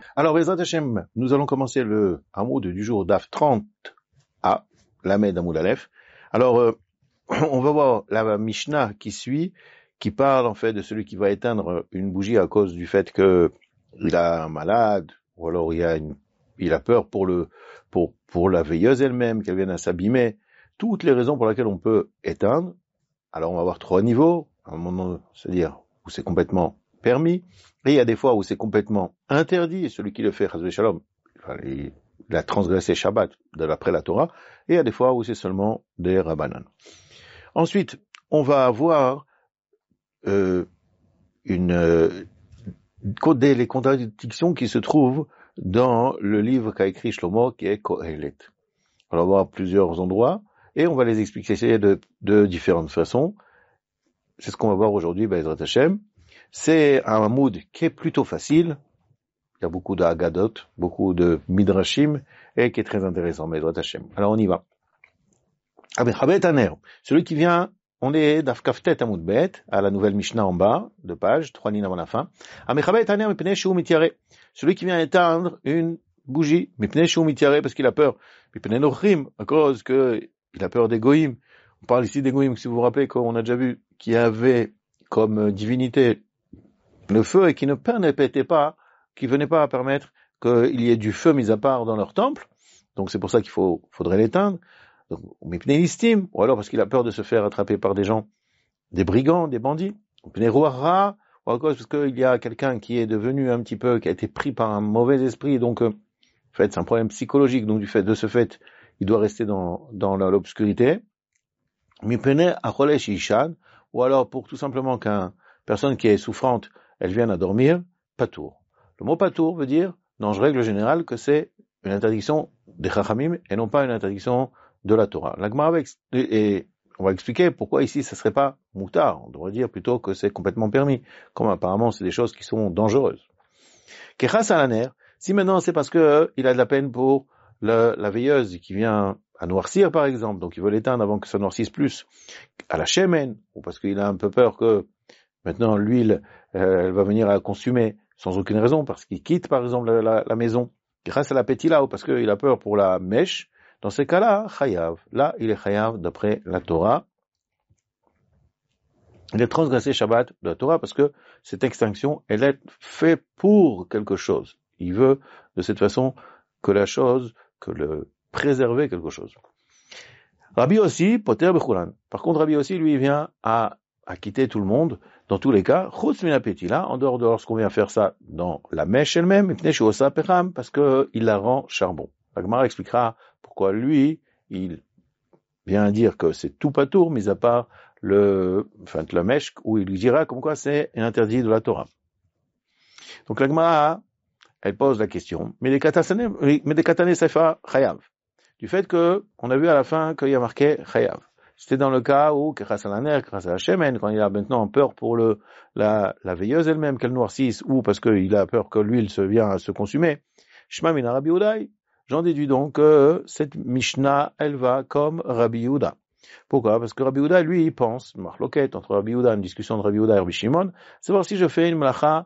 Alors, Bezrat Hashem, nous allons commencer le Hamoud du jour d'Af 30a, Lamed Hamoud Aleph. Alors, on va voir la Mishnah qui suit, qui parle en fait de celui qui va éteindre une bougie à cause du fait que il a un malade, ou alors il a peur pour la veilleuse elle-même, qu'elle vienne à s'abîmer. Toutes les raisons pour lesquelles on peut éteindre. Alors, on va avoir 3 niveaux. À un moment, c'est-à-dire où c'est complètement permis. Et il y a des fois où c'est complètement interdit, et celui qui le fait, Chazvé Shalom, il a transgressé Shabbat d'après la Torah, et il y a des fois où c'est seulement des Rabbanan. Ensuite, on va avoir les contradictions qui se trouvent dans le livre qu'a écrit Shlomo, qui est Kohelet. On va voir plusieurs endroits, et on va les expliquer de différentes façons. C'est ce qu'on va voir aujourd'hui, Bezrat Hashem. C'est un mood qui est plutôt facile. Il y a beaucoup d'Agadot, beaucoup de Midrashim, et qui est très intéressant, Bezrat Hashem. Alors on y va. Celui qui vient, on est d'Afkaftet Amud Bet, à la nouvelle Mishnah en bas, de page, 3 lignes avant la fin. Celui qui vient éteindre une bougie, parce qu'il a peur, à cause qu'il a peur des goïms. On parle ici des goïms, si vous vous rappelez qu'on a déjà vu, qui avait comme divinité le feu et qui ne permettait pas, qui venait pas à permettre qu'il y ait du feu mis à part dans leur temple. Donc c'est pour ça qu'il faudrait l'éteindre. Donc, ou alors parce qu'il a peur de se faire attraper par des gens, des brigands, des bandits. Ou à cause parce qu'il y a quelqu'un qui est devenu un petit peu, qui a été pris par un mauvais esprit. Donc, en fait, c'est un problème psychologique. Donc, de ce fait, il doit rester dans l'obscurité. Ou alors pour tout simplement qu'une personne qui est souffrante, elle vienne à dormir, patour. Le mot patour veut dire, dans règle générale, que c'est une interdiction des chachamim et non pas une interdiction de la Torah. La Gemara et on va expliquer pourquoi ici ça serait pas moutard. On devrait dire plutôt que c'est complètement permis, comme apparemment c'est des choses qui sont dangereuses. Kechas alaner, si maintenant c'est parce que il a de la peine pour la veilleuse qui vient à noircir par exemple, donc il veut l'éteindre avant que ça noircisse plus, à la shemen, ou parce qu'il a un peu peur que maintenant l'huile elle va venir à consumer sans aucune raison, parce qu'il quitte par exemple la maison, grâce à la pétila, ou parce qu'il a peur pour la mèche. Dans ces cas-là, chayav. Là, il est chayav d'après la Torah. Il est transgressé Shabbat de la Torah parce que cette extinction, elle est faite pour quelque chose. Il veut, de cette façon, préserver quelque chose. Rabbi aussi, poter bechulan. Par contre, Rabbi aussi, lui, il vient à quitter tout le monde, dans tous les cas, chutz min apetila, en dehors de lorsqu'on vient faire ça dans la mèche elle-même, parce que il la rend charbon. La Gemara expliquera pourquoi lui, il vient dire que c'est tout patour, mis à part la mèche, où il lui dira comme quoi c'est un interdit de la Torah. Donc la Gemara, elle pose la question, mais des katane sefa chayav. Du fait que, on a vu à la fin qu'il y a marqué chayav. C'était dans le cas où, grâce à la ner, grâce à la shemen, quand il a maintenant peur pour la veilleuse elle-même, qu'elle noircisse, ou parce qu'il a peur que l'huile vient à se consumer. Shema min Rabbi Yehuda. J'en déduis donc que cette Mishnah, elle va comme Rabbi Yehuda. Pourquoi? Parce que Rabbi Yehuda, lui, il pense, marloquette entre Rabbi Yehuda, une discussion de Rabbi Yehuda et Rabbi Shimon, c'est voir si je fais une malacha,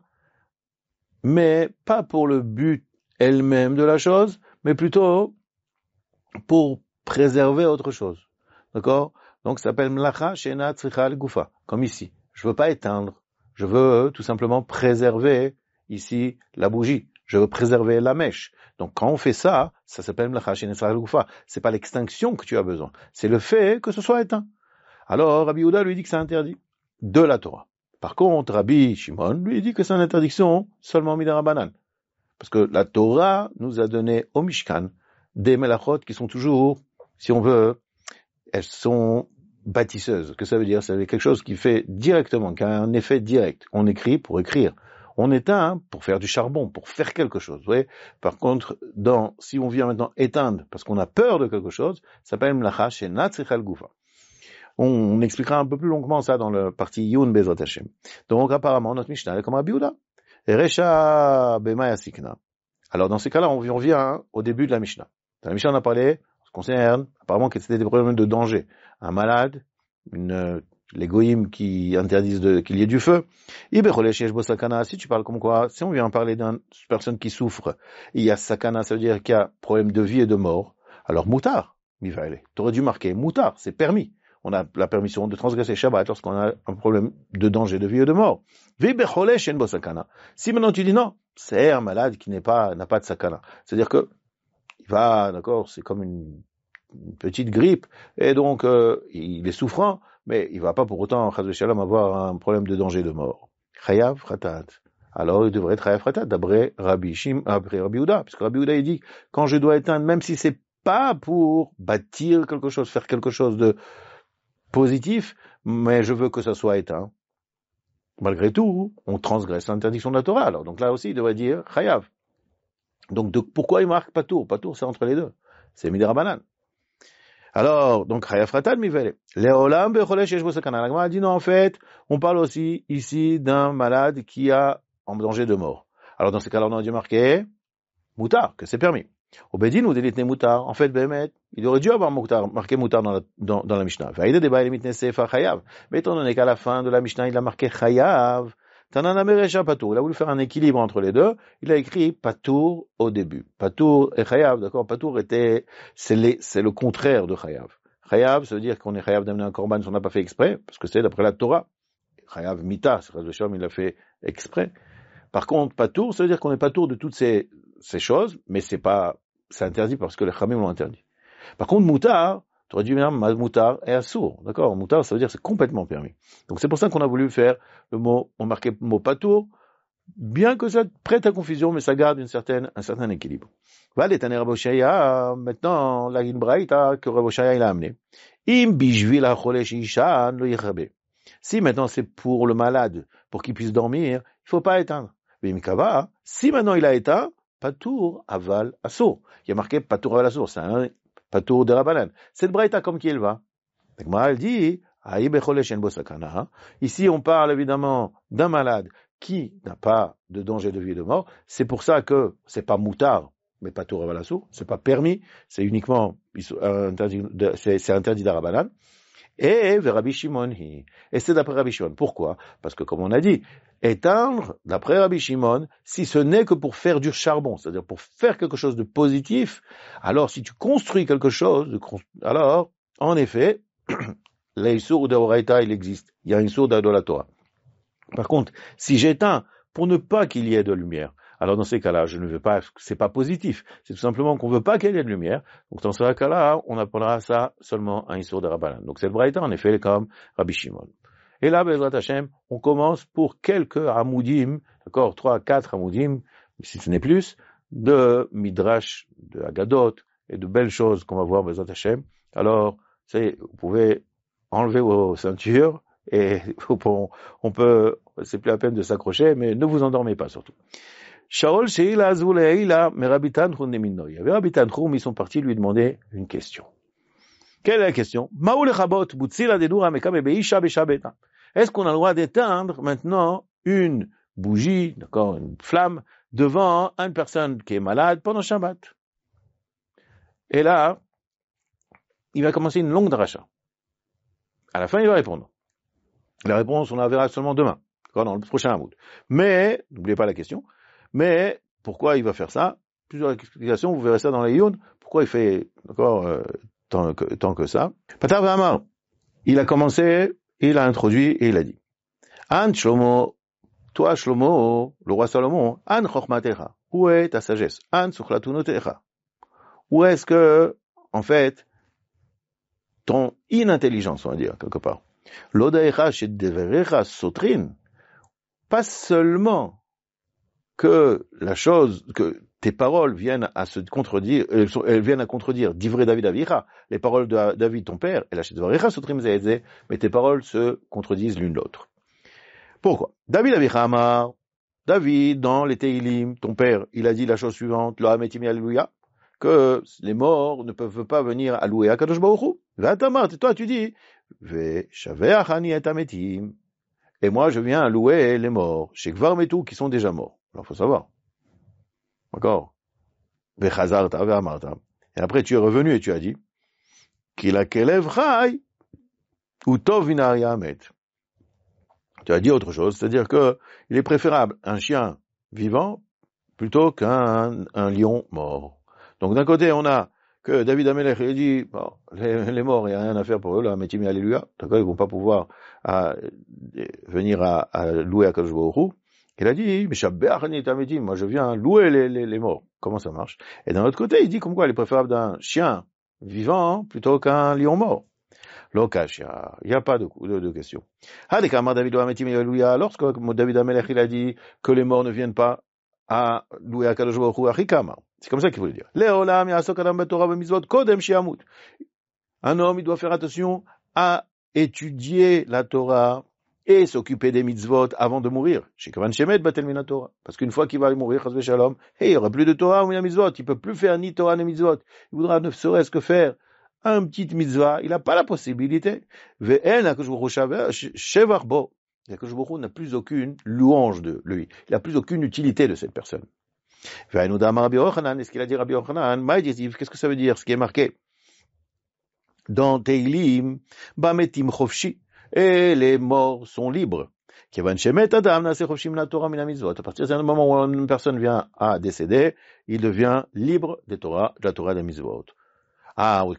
mais pas pour le but elle-même de la chose, mais plutôt pour préserver autre chose. D'accord? Donc, ça s'appelle Mlacha Shena Tzricha Gufa, comme ici. Je veux pas éteindre. Je veux tout simplement préserver ici la bougie. Je veux préserver la mèche. Donc, quand on fait ça, ça s'appelle Mlacha Shena Tzricha Gufa. C'est pas l'extinction que tu as besoin. C'est le fait que ce soit éteint. Alors, Rabbi Yehuda lui dit que c'est interdit de la Torah. Par contre, Rabbi Shimon lui dit que c'est une interdiction seulement midarabanan. Parce que la Torah nous a donné au Mishkan des melachot qui sont toujours, si on veut, elles sont bâtisseuses. Que ça veut dire? C'est quelque chose qui fait directement, qui a un effet direct. On écrit pour écrire. On éteint pour faire du charbon, pour faire quelque chose. Vous voyez? Par contre, si on vient maintenant éteindre parce qu'on a peur de quelque chose, ça s'appelle Mlacha Shena Tzricha Gufa. On expliquera un peu plus longuement ça dans la partie Yun Bezrat Hashem. Donc apparemment, notre Mishnah est comme Rabbi Yehuda. Resha Bemaya Sikna. Alors dans ces cas-là, on vient au début de la Mishnah. Dans la Mishnah, on a parlé, ce qui concerne apparemment que c'était des problèmes de danger. Un malade, une les goïms qui interdisent qu'il y ait du feu. Si tu parles comme quoi, si on vient parler d'une personne qui souffre, il y a sakana, ça veut dire qu'il y a problème de vie et de mort, alors moutar, mivale. Tu aurais dû marquer moutar, c'est permis. On a la permission de transgresser Shabbat lorsqu'on a un problème de danger de vie et de mort. Si maintenant tu dis non, c'est un malade qui n'a pas de sakana. C'est-à-dire que, il va, d'accord, c'est comme une petite grippe, et donc, il est souffrant, mais il va pas pour autant, chas v'shalom, avoir un problème de danger de mort. Chayav Khatat. Alors, il devrait être Chayav Khatat, d'après Rabbi Yehuda, parce que Rabbi Yehuda, il dit, quand je dois éteindre, même si c'est pas pour bâtir quelque chose, faire quelque chose de positif, mais je veux que ça soit éteint. Malgré tout, on transgresse l'interdiction de la Torah. Alors, donc là aussi, il devrait dire Chayav. Donc, pourquoi il marque Patour? Patour, c'est entre les deux. C'est Midera Banan. Alors, donc, Chayav Khatat mivele. Leolam becholesh yesh bo sakana. La Gemara dit non, en fait, on parle aussi ici d'un malade qui a en danger de mort. Alors, dans ces cas-là, on a dû marquer Moutar, que c'est permis. Au Bedin ou Delitne Moutar. En fait, Behemet, il aurait dû avoir marqué Moutar dans la Mishnah. Vaïda de Baïl mitne sefa Chayav. Mais étant donné qu'à la fin de la Mishnah, il a marqué Chayav, Tanana Meresha Patour. Il a voulu faire un équilibre entre les deux. Il a écrit Patour au début. Patour et Chayav, d'accord? Patour c'est le contraire de Chayav. Chayav, ça veut dire qu'on est Chayav d'amener un korban si on n'a pas fait exprès, parce que c'est d'après la Torah. Chayav Mita, c'est le Shalom, il l'a fait exprès. Par contre, Patour, ça veut dire qu'on est Patour de toutes ces choses, mais c'est interdit parce que les Khamim l'ont interdit. Par contre, Moutar, tu aurais dû dire Moutar et Assour. D'accord? Moutar, ça veut dire que c'est complètement permis. Donc c'est pour ça qu'on a voulu faire on marquait le mot Patour, bien que ça prête à confusion, mais ça garde un certain équilibre. Maintenant, la Ginbraïta que Rav Oshaya il a amené. Si maintenant c'est pour le malade, pour qu'il puisse dormir, il faut pas éteindre. Si maintenant il a éteint, Patour aval assour. Il y a marqué Patour aval assour, c'est un Patour de Rabbanan. Cette braïta comme qui elle va. Elle dit, ici on parle évidemment d'un malade qui n'a pas de danger de vie et de mort. C'est pour ça que c'est pas moutard, mais Patour aval assour. C'est pas permis, c'est uniquement c'est interdit de Rabbanan. Et Rabbi Shimon, et c'est d'après Rabbi Shimon. Pourquoi? Parce que comme on a dit, éteindre, d'après Rabbi Shimon, si ce n'est que pour faire du charbon, c'est-à-dire pour faire quelque chose de positif, alors si tu construis quelque chose, alors, en effet, l'Issour d'Oraita, il existe. Il y a une sourde de la Torah. Par contre, si j'éteins pour ne pas qu'il y ait de lumière, alors dans ces cas-là, je ne veux pas, c'est pas positif. C'est tout simplement qu'on veut pas qu'il y ait de lumière. Donc dans ce cas-là, on appellera ça seulement un Issour de Rabbanan. Donc cette braïta, en effet, est comme Rabbi Shimon. Et là, Bezrat Hashem, on commence pour quelques Hamoudim, d'accord, 3, 4 Hamoudim, si ce n'est plus, de Midrash, de Agadot, et de belles choses qu'on va voir, Bezrat Hashem. Alors, vous pouvez enlever vos ceintures, et on peut, c'est plus la peine de s'accrocher, mais ne vous endormez pas surtout. Shaol Sheila Azuleila, mais Rabbi Tanchum Neminoy. Rabbi Tanchum, ils sont partis lui demander une question. Quelle est la question? Est-ce qu'on a le droit d'éteindre maintenant une bougie, d'accord, une flamme, devant une personne qui est malade pendant Shabbat? Et là, il va commencer une longue dracha. À la fin, il va répondre. La réponse, on la verra seulement demain, dans le prochain Hamoud. Mais, n'oubliez pas la question, mais pourquoi il va faire ça? Plusieurs explications, vous verrez ça dans les Youn. Pourquoi il fait, d'accord, tant que ça. Patar V'Amar, il a commencé, il a introduit et il a dit, An Shlomo, toi Shlomo, le roi Salomon, An Chochmatecha, où est ta sagesse? An Suchlatunotecha. Où est-ce que, en fait, ton inintelligence, on va dire, quelque part. L'odaecha chez Deverecha Sotrin, pas seulement que que tes paroles viennent à se contredire, elles viennent à contredire Divrei David Avicha, les paroles de David ton père, et la chez Deverecha Sotrim Zayeze, mais tes paroles se contredisent l'une l'autre. Pourquoi? David Avicha Amar, David, dans les Teilim, ton père, il a dit la chose suivante, Lo Hametimi Alléluia, que les morts ne peuvent pas venir à louer à Kadosh Baruch Hu. Vatamar, toi tu dis, Veshaveachani et Ametim. Et moi je viens à louer les morts, chez Kvar Metu, qui sont déjà morts. Alors faut savoir. D'accord? Vechazarta, ve'amarta. Et après tu es revenu et tu as dit, Kila Kelev Chai, ou tov vinaria amet. Tu as dit autre chose, c'est-à-dire que il est préférable un chien vivant plutôt qu'un lion mort. Donc d'un côté, on a que David Amelech, il dit, bon, les morts, il n'y a rien à faire pour eux, là, Metim Alléluia, d'accord, ils vont pas pouvoir venir à louer Akadosh Baruch Hu. Il a dit, moi je viens louer les morts. Comment ça marche? Et d'un autre côté, il dit comme quoi il est préférable d'un chien vivant plutôt qu'un lion mort. Lokash, il n'y a pas de question. Lorsque David Amelech, il a dit que les morts ne viennent pas à louer Akadosh Baruch Hu, Achikama. C'est comme ça qu'il voulait dire. Un homme, il doit faire attention à étudier la Torah et s'occuper des mitzvot avant de mourir. Parce qu'une fois qu'il va mourir, il n'y aura plus de Torah ou de mitzvot. Il ne peut plus faire ni Torah ni mitzvot. Il voudra ne serait-ce que faire un petit mitzvah. Il n'a pas la possibilité. Akadosh Baruch Hu n'a plus aucune louange de lui. Il n'a plus aucune utilité de cette personne. Est-ce qu'il a dit Rabbi Yochanan? Qu'est-ce que ça veut dire, ce qui est marqué dans Teilim, Bametim Chofshi, et les morts sont libres. À partir du moment où une personne vient à décéder, il devient libre de la Torah des mitzvot. Alors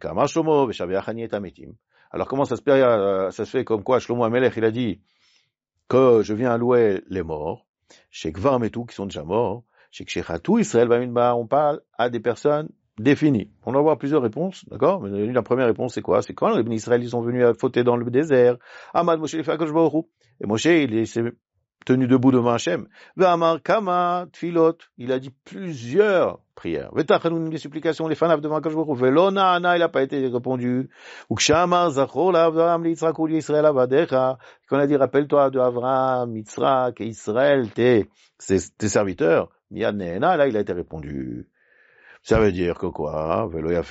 comment ça se fait comme quoi Shlomo Amelech, il a dit que je viens louer les morts, chez Kvar Metu, qui sont déjà morts, chez Kshechatu Israël Bamidbar, on parle à des personnes définies. On va avoir plusieurs réponses, d'accord? Mais la première réponse, c'est quoi? C'est quand les Israël, ils sont venus à fauter dans le désert. Amad Moshe Lefa Akadosh Baruch Hu. Et Moshe, il s'est tenu debout devant Hachem. Ve'amar Kama Tfilot. Il a dit plusieurs prières. Ve'tachanoun, des supplications, les fanav devant Akadosh Baruch Hu. Ve'lo na'ana, il n'a pas été répondu. Ukshamar Zachor l'Avram l'Yitzrak ou l'Yisraël avadecha. Qu'on a dit, rappelle-toi de Avram, Yitzrak et Israël, tes serviteurs. Miyad ne'ena, là, il a été répondu. Ça veut dire que quoi?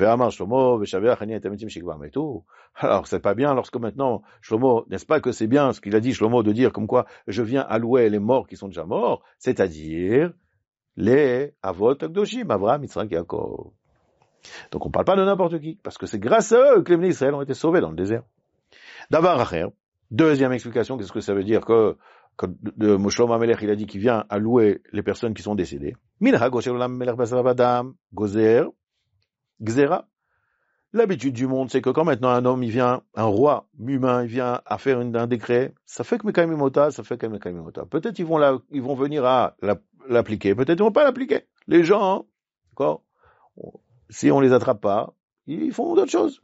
Alors, c'est pas bien lorsque maintenant, Shlomo, n'est-ce pas que c'est bien ce qu'il a dit, Shlomo, de dire comme quoi je viens à louer les morts qui sont déjà morts, c'est-à-dire les Avot Akdoshim, Avraham, Yitzhak, Yaakov. Donc on parle pas de n'importe qui, parce que c'est grâce à eux que les Israël ont été sauvés dans le désert. Davar Acher, deuxième explication, qu'est-ce que ça veut dire que de Shlomo Amelech, il a dit qu'il vient à louer les personnes qui sont décédées. L'habitude du monde, c'est que quand maintenant un homme, il vient, un roi humain, il vient à faire un décret, ça fait que Mekaimimota, Peut-être ils vont venir à l'appliquer, peut-être ils vont pas l'appliquer. Les gens, hein, d'accord, si on les attrape pas, ils font d'autres choses.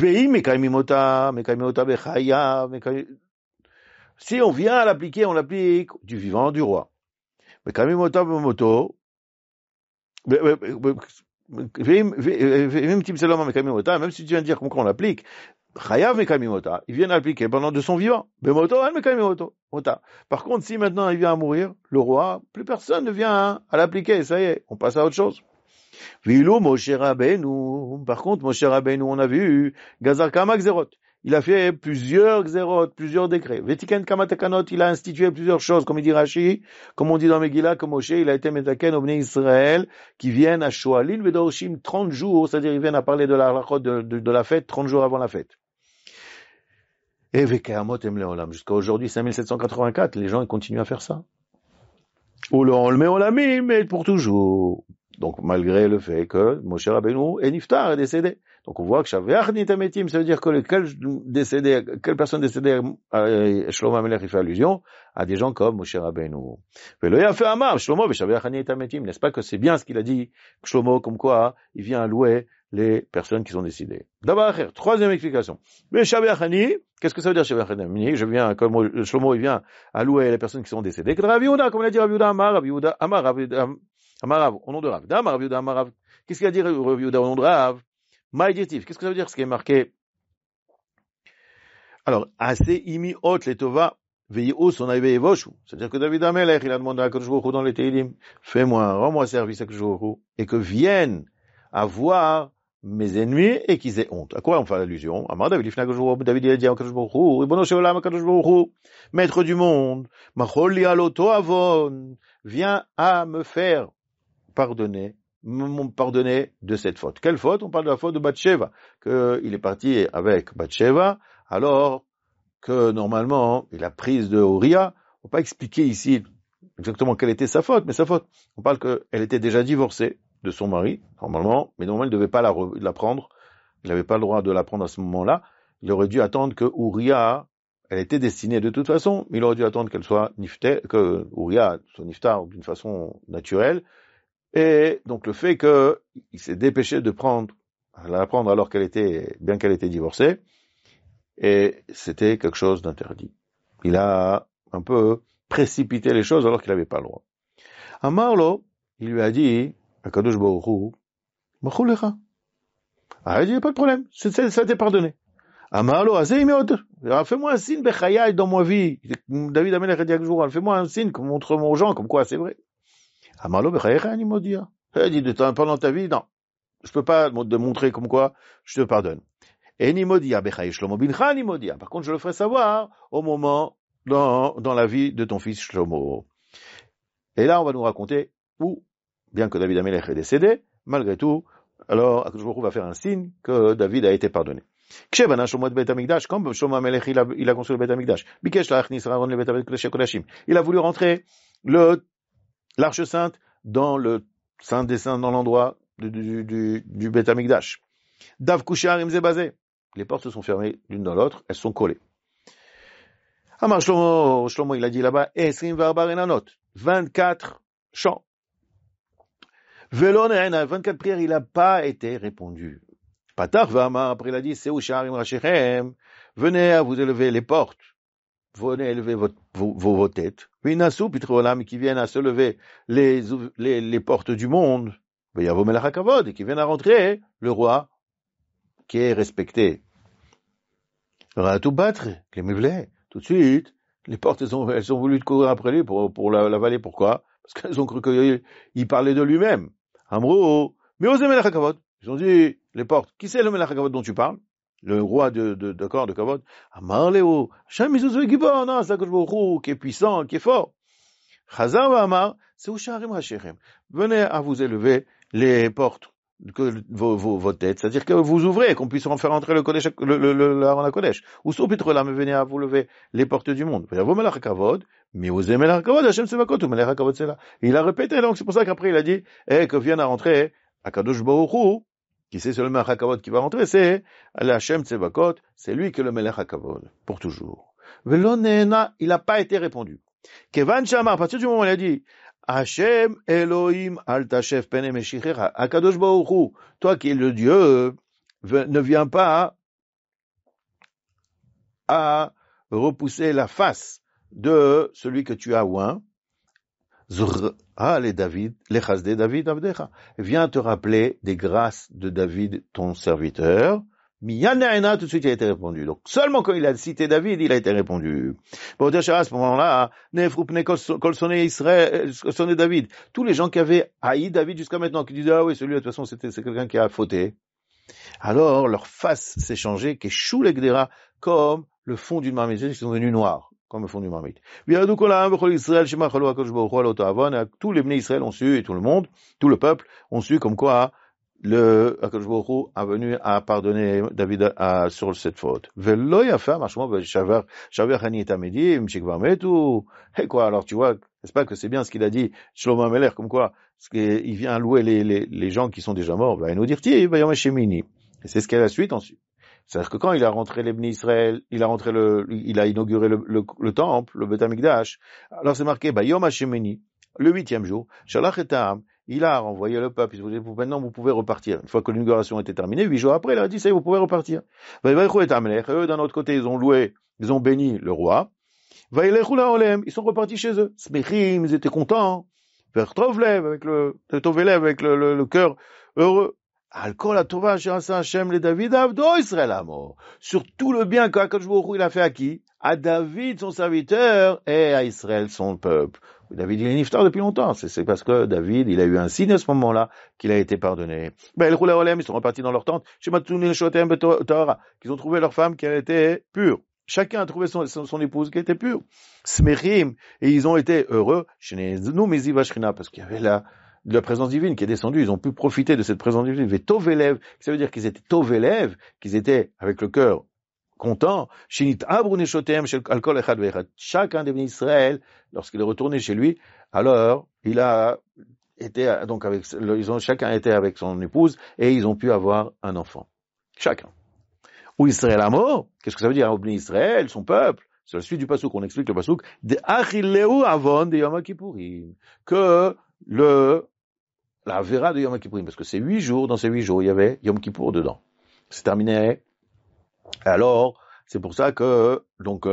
Si on vient à l'appliquer, on l'applique du vivant du roi. Même si tu viens de dire qu'on l'applique, il vient à l'appliquer pendant de son vivant. Par contre, si maintenant il vient à mourir, le roi, plus personne ne vient à l'appliquer, ça y est, on passe à autre chose. Par contre, Moshe Rabbeinu, on a vu, Gazar Kama Gzerot. Il a fait plusieurs xérot, plusieurs décrets. Vetiken Kamatakanot, il a institué plusieurs choses, comme il dit Rashi, comme on dit dans Megillah, comme Moshe, il a été metaken au Bnei Israël, qui viennent à Shoalin Vedorshim 30 jours, c'est-à-dire ils viennent à parler de la halachot de la fête, 30 jours avant la fête. Et Vekehamot Emleolam, jusqu'à aujourd'hui, 5784, les gens, ils continuent à faire ça. Ou on le met au lamim, mais pour toujours. Donc, malgré le fait que Moshe Rabbeinu est niftar, est décédé. Donc, on voit que Shaveach Nitametim, ça veut dire que quelle personne décédée, Shlomo Amelech, il fait allusion à des gens comme Moshe Rabbeinu. Velo Yafe Amar, Shlomo, Shaveach Nitametim, n'est-ce pas que c'est bien ce qu'il a dit, Shlomo, comme quoi, il vient louer les personnes qui sont décédées. D'abord, troisième explication. Mais Shaveach Ani, qu'est-ce que ça veut dire Shaveach Ani? Comme Shlomo, il vient à louer les personnes qui sont décédées. Que Rav Yehuda, comme l'a dit Rav Yehuda Amarav, au nom de Rav. Rav Yehuda Amarav. Qu'est-ce qu'il a dit Rav Yehuda au nom de Rav? Maïditif. Qu'est-ce que ça veut dire ce qui est marqué? Alors, assez imi hot les tova veillous on avait évoshu. C'est-à-dire que David Amelech, il a demandé à Akadosh Baruch Hu dans les Teilim, rends-moi service à Akadosh Baruch Hu, et que viennent avoir mes ennemis et qu'ils aient honte. À quoi on fait allusion? Amar David a dit à Akadosh Baruch Hu, Ribono shel olam Akadosh Baruch Hu, maître du monde, machol li aloto avon, viens à me faire pardonner de cette faute. Quelle faute? On parle de la faute de Bathsheba, qu'il est parti avec Bathsheba, alors que normalement, il a prise de Uriah. On va pas expliquer ici exactement quelle était sa faute, mais sa faute. On parle qu'elle était déjà divorcée de son mari, normalement, mais normalement, il ne devait pas la prendre. Il n'avait pas le droit de la prendre à ce moment-là. Il aurait dû attendre que Uriah, elle était destinée de toute façon, mais il aurait dû attendre qu'elle soit que Uriah soit niftar d'une façon naturelle. Et donc le fait qu'il s'est dépêché de la prendre alors bien qu'elle était divorcée, et c'était quelque chose d'interdit. Il a un peu précipité les choses alors qu'il n'avait pas le droit. Amarlo, il lui a dit, Akadosh Baruch Hu, Machulecha. Ah, il dit, pas de problème, ça t'est pardonné. Amarlo, fais-moi un signe, Bechayai, dans ma vie. David Amelech a dit à jour, fais-moi un signe, montre-moi aux gens, comme quoi c'est vrai. Amarlo, Bechayai, Animodia. Il dit, pendant ta vie, non. Je peux pas te montrer comme quoi je te pardonne. Et Nimodia, Bechayai, Shlomo Bincha, Nimodia. Par contre, je le ferai savoir au moment, dans la vie de ton fils Shlomo. Et là, on va nous raconter où, bien que David Amelech est décédé, malgré tout, alors, Akadosh Baruch Hu va faire un signe que David a été pardonné. Kshevana Shlomo et Beit Hamikdash, comme Shlomo Amelech, il a construit le Beit Hamikdash. Bikesh la'achnis Aaron le Beit Hamikdash. Il a voulu rentrer l'arche sainte dans le saint des saints, dans l'endroit du Beit Hamikdash. Dav Kushar Imzebazé. Les portes se sont fermées l'une dans l'autre, elles sont collées. Amar Shlomo, il a dit là-bas, Esrim Varbar Enanot, 24 chants. Velon 24 prières, il n'a pas été répondu. Patar Vama, après il a dit, Seu Sharim Rashechem, venez à vous élever les portes, venez élever vos têtes. Vinasu Pitrolam, qui viennent à se lever les portes du monde. Veyavo Melach HaKavod, et qui viennent à rentrer le roi, qui est respecté. Ratou battre, les mevlés. Tout de suite, les portes, elles ont voulu courir après lui pour l'avaler. Pourquoi? Parce qu'elles ont cru qu'il parlait de lui-même. Amro, mais osez Melech HaKavod. Ils ont dit, les portes, qui c'est le Melech HaKavod dont tu parles? Le roi de Kavod. Amar Léo, Hashem Mizouzo Gibor, non, c'est Akadosh Baruch Hu, qui est puissant, qui est fort. Chazar va Amar, c'est Usharim Hashechem. Venez à vous élever les portes, vos têtes, c'est-à-dire que vous ouvrez, qu'on puisse en faire entrer le Kodesh, l'Aaron à Kodesh. Ou Sopitrola, mais venez à vous lever les portes du monde. Vos Melech HaKavod, mais osez Melech HaKavod, Hashem Sevakot, ou Melech HaKavod c'est là. Il a répété, donc c'est pour ça qu'après il a dit, que vienne à rentrer Akadosh Baruch Hu, qui c'est le Melech HaKavod qui va rentrer, c'est Hashem Tsevakot, c'est lui qui est le Melech HaKavod, pour toujours. Velonena, il n'a pas été répondu. Kevan Shamar, à partir du moment où il a dit, Hashem Elohim al tashef pene meshichera, Akadosh Baruch Hu, toi qui es le Dieu, ne viens pas à repousser la face de celui que tu as oint. Les David, les chasdei David Avdecha. Viens te rappeler des grâces de David, ton serviteur. Miyaneina, tout de suite, il a été répondu. Donc, seulement quand il a cité David, il a été répondu. Pour dire, à ce moment-là, Nefrupne kol sonné Israël, sonné David. Tous les gens qui avaient haï David jusqu'à maintenant, qui disaient, ah oui, celui-là, de toute façon, c'est quelqu'un qui a fauté. Alors, leur face s'est changée, qu'est-chou l'egdera, comme le fond d'une marmite, ils sont devenus noirs. Comme le fond du marmite. Tous les Bnei Israël ont su, et tout le monde, tout le peuple, ont su comme quoi le Akadosh Baruch Hu a venu à pardonner David sur cette faute. Et quoi, alors tu vois, n'est-ce pas que c'est bien ce qu'il a dit, Shlomo Amelech, comme quoi, il vient louer les gens qui sont déjà morts, il nous dire, et c'est ce qu'est la suite ensuite. C'est-à-dire que quand il a rentré les Bnei Israël, il a inauguré le temple, le Beit Hamikdash. Alors c'est marqué, Yom HaShemini, le 8e jour, Shalach et Ta'am, il a renvoyé le peuple. Il dit, maintenant vous pouvez repartir. Une fois que l'inauguration était terminée, 8 jours après, il a dit, ça y est, vous pouvez repartir. Eux, d'un autre côté, ils ont béni le roi. Ils sont repartis chez eux. Smechim, ils étaient contents. Vers Tovlev, avec le cœur heureux. Al-Kol Atova Shirasa Hashem le David Avdo Israël Amo. Sur tout le bien qu'Akadosh Baruch Hu il a fait à qui? À David, son serviteur, et à Israël, son peuple. David, il est niftar depuis longtemps. C'est parce que David, il a eu un signe à ce moment-là qu'il a été pardonné. Ils sont repartis dans leur tente. Qu'ils ont trouvé leur femme qui était pure. Chacun a trouvé son épouse qui était pure. Smechim. Et ils ont été heureux. Parce qu'il y avait de la présence divine qui est descendue, ils ont pu profiter de cette présence divine. Ça veut dire qu'ils étaient tovelev, qu'ils étaient avec le cœur content. Chacun des bénis Israël, lorsqu'il est retourné chez lui, alors il a été donc chacun était avec son épouse et ils ont pu avoir un enfant. Chacun. Ou Israël Amo, qu'est-ce que ça veut dire? Béni Israël, son peuple. C'est la suite du passouk. On explique le passouk de Achilleu Avon de Yom Kippourim, que la Vera de Yom Kippourim, parce que c'est 8 jours, dans ces 8 jours, il y avait Yom Kippour dedans. C'est terminé. Alors, c'est pour ça que, donc,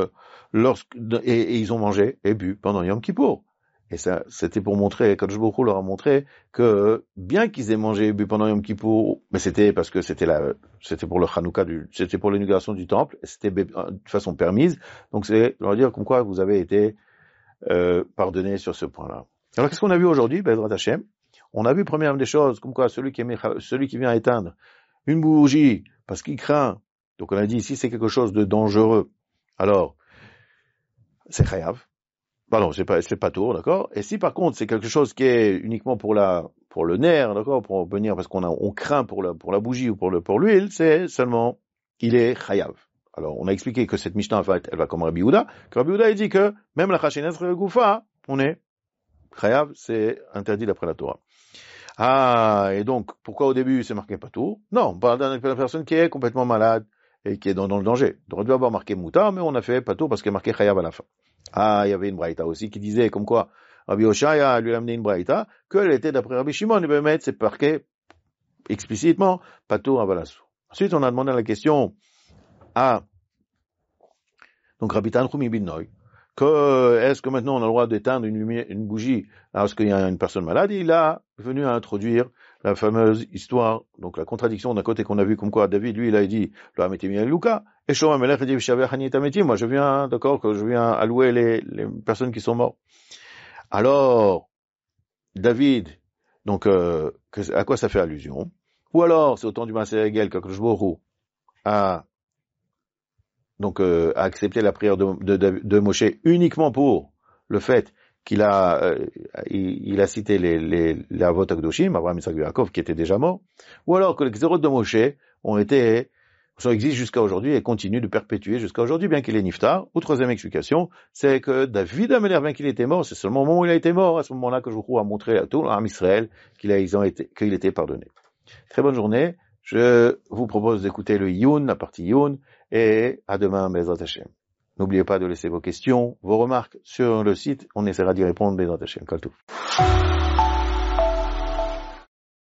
et ils ont mangé et bu pendant Yom Kippour. Et ça, c'était pour montrer, Kadosh Baruch Hu leur a montré que, bien qu'ils aient mangé et bu pendant Yom Kippour, mais c'était parce que c'était pour le Hanouka c'était pour l'inauguration du temple, et c'était de façon permise. Donc c'est leur dire comme quoi vous avez été, pardonné sur ce point-là. Alors qu'est-ce qu'on a vu aujourd'hui? Bezrat Hashem. On a vu première des choses, comme quoi celui qui vient éteindre une bougie, parce qu'il craint. Donc on a dit, si c'est quelque chose de dangereux, alors, c'est chayav. Pardon, c'est pas tour, d'accord? Et si par contre c'est quelque chose qui est uniquement pour le nerf, d'accord, pour venir parce on craint pour la bougie ou pour l'huile, c'est seulement, il est chayav. Alors, on a expliqué que cette Mishnah, en fait, elle va comme Rabbi Yehuda, que Rabbi Yehuda, il dit que même la chashinet goufa, on est chayav, c'est interdit d'après la Torah. Ah, et donc, pourquoi au début c'est marqué pas tout? Non, on parle d'une personne qui est complètement malade et qui est dans le danger. On aurait dû avoir marqué Mouta, mais on a fait pas tout parce qu'il y a marqué chayav à la fin. Ah, il y avait une braïta aussi qui disait comme quoi Rabbi Oshaya lui a amené une braïta qu'elle était d'après Rabbi Shimon, et ben c'est marqué explicitement Patur Avalasu. Ensuite, on a demandé la question à donc Rabbi Tanchumi bin Noy que est-ce que maintenant on a le droit d'éteindre une bougie parce qu'il y a une personne malade? Il a venu à introduire la fameuse histoire, donc la contradiction d'un côté qu'on a vu comme quoi David, lui, il a dit lo ametim Luka et Shlomo Melech dit Shaveh Hani Tametim. Moi, je viens allouer les personnes qui sont mortes. Alors, David, donc à quoi ça fait allusion? Ou alors, c'est au temps du Maaser Egel qu'Akadosh Baruch Hu a accepté la prière de Moshe uniquement pour le fait qu'il a cité les Avot Akdoshim, Abraham, Isaac et Yaakov, qui étaient déjà morts, ou alors que les Xérot de Moshe existent jusqu'à aujourd'hui et continuent de perpétuer jusqu'à aujourd'hui, bien qu'il est niftar. Ou troisième explication, c'est que David Améler, bien qu'il était mort, c'est seulement au moment où il a été mort, à ce moment-là que je crois a montré à tout l'Am Israël qu'il était pardonné. Très bonne journée. Je vous propose d'écouter le Yun, la partie Yun, et à demain, Bezrat Hashem. N'oubliez pas de laisser vos questions, vos remarques sur le site. On essaiera d'y répondre, Bezrat Hashem. Kol Tov.